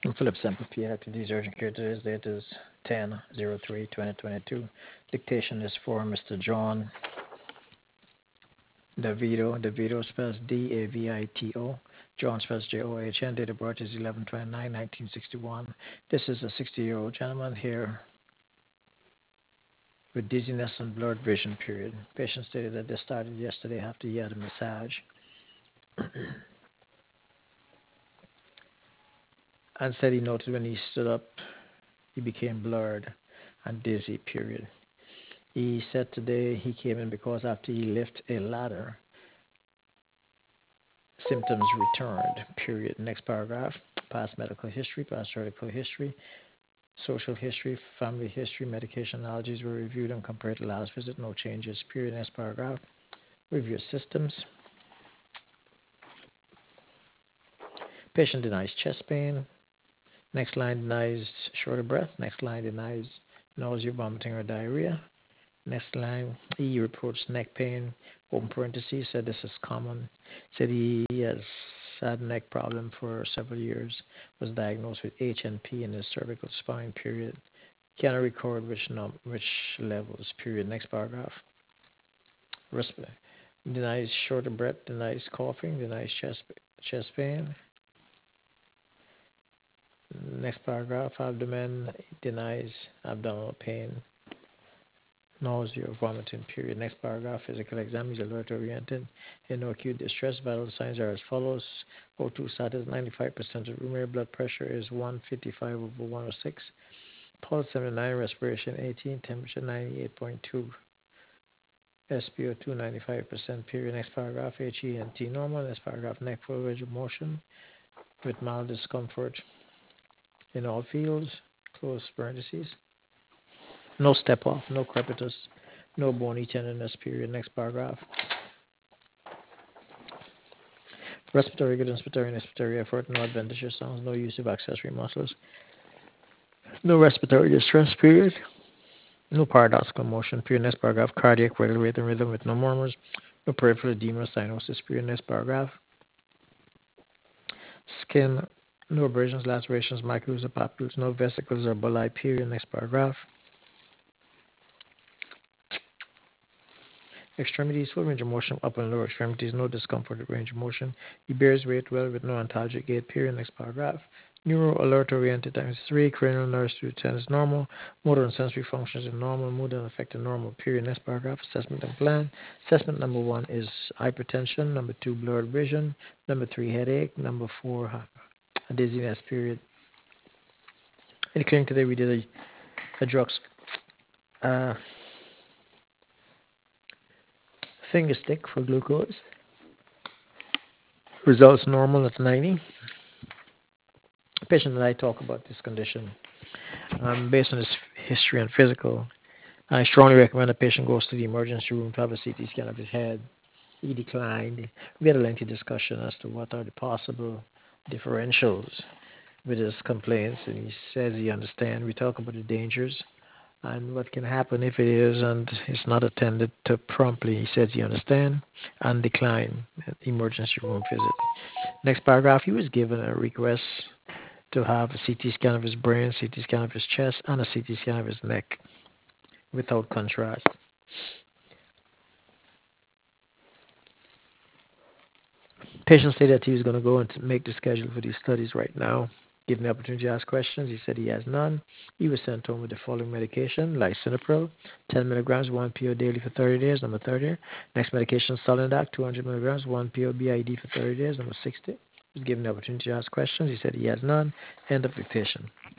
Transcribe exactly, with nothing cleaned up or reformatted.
Philip Semper P. Active Disease Urgent Care. Today's date is ten oh three twenty twenty-two. Dictation is for Mister John DeVito. DeVito spells D A V I T O. John spells J O H N. Date of birth is eleven twenty-nine nineteen sixty-one. This is a sixty-year-old gentleman here with dizziness and blurred vision, period. Patient stated that this started yesterday after he had a massage and said he noted when he stood up, he became blurred and dizzy, period. He said today he came in because after he lifted a ladder, symptoms returned, period. Next paragraph, past medical history, past surgical history, social history, family history, medication allergies were reviewed and compared to last visit, no changes, period. Next paragraph, review systems. Patient denies chest pain. Next line denies short of breath. Next line denies nausea, vomiting, or diarrhea. Next line, he reports neck pain, open parentheses, said this is common. Said he has had neck problem for several years, was diagnosed with H N P in his cervical spine, period. Cannot record which num which levels, period. Next paragraph. Resp- denies short of breath, denies coughing, denies chest chest pain. Next paragraph, abdomen, denies abdominal pain, nausea or vomiting, period. Next paragraph, physical exam is alert oriented. In no acute distress, vital signs are as follows. O two status ninety-five percent of room air, blood pressure is one fifty-five over one oh six, pulse seventy-nine, respiration eighteen, temperature ninety-eight point two, S p O two ninety-five percent, period. Next paragraph, H E N T normal. Next paragraph, neck full range of motion with mild discomfort in all fields, close parentheses. No step off, no crepitus, no bony tenderness, period. Next paragraph. Respiratory, good inspiratory, and expiratory effort, no adventitious sounds, no use of accessory muscles, no respiratory distress, period. No paradoxical motion, period. Next paragraph. Cardiac, vital rate and rhythm with no murmurs, no peripheral edema, cyanosis, period. Next paragraph. Skin, no abrasions, lacerations, macules or papules, no vesicles or bulli, period. Next paragraph. Extremities, full range of motion, upper and lower extremities, no discomfort at range of motion. He bears weight well with no antalgic gait, period. Next paragraph. Neuro alert oriented times three, cranial nerves through ten is normal, motor and sensory functions are normal, mood and affected normal, period. Next paragraph. Assessment and plan. Assessment number one is hypertension, number two, blurred vision, number three, headache, number four, dizziness, period. In the clinic today, we did a, a drugs uh, finger stick for glucose. Results normal at ninety. The patient and I talk about this condition um, based on his history and physical. I strongly recommend a patient goes to the emergency room to have a C T scan of his head. He declined. We had a lengthy discussion as to what are the possible differentials with his complaints, and he says he understands. We talk about the dangers and what can happen if it is and it's not attended to promptly. He says he understands and decline emergency room visit. Next paragraph, he was given a request to have a C T scan of his brain, C T scan of his chest, and a C T scan of his neck without contrast. Patient said that he was going to go and make the schedule for these studies right now. Given the opportunity to ask questions, he said he has none. He was sent home with the following medication: lisinopril, ten milligrams, one P O daily for thirty days, number thirty. Next medication, Soladoc, two hundred milligrams, one P O B I D for thirty days, number sixty. He was given the opportunity to ask questions. He said he has none. End of dictation.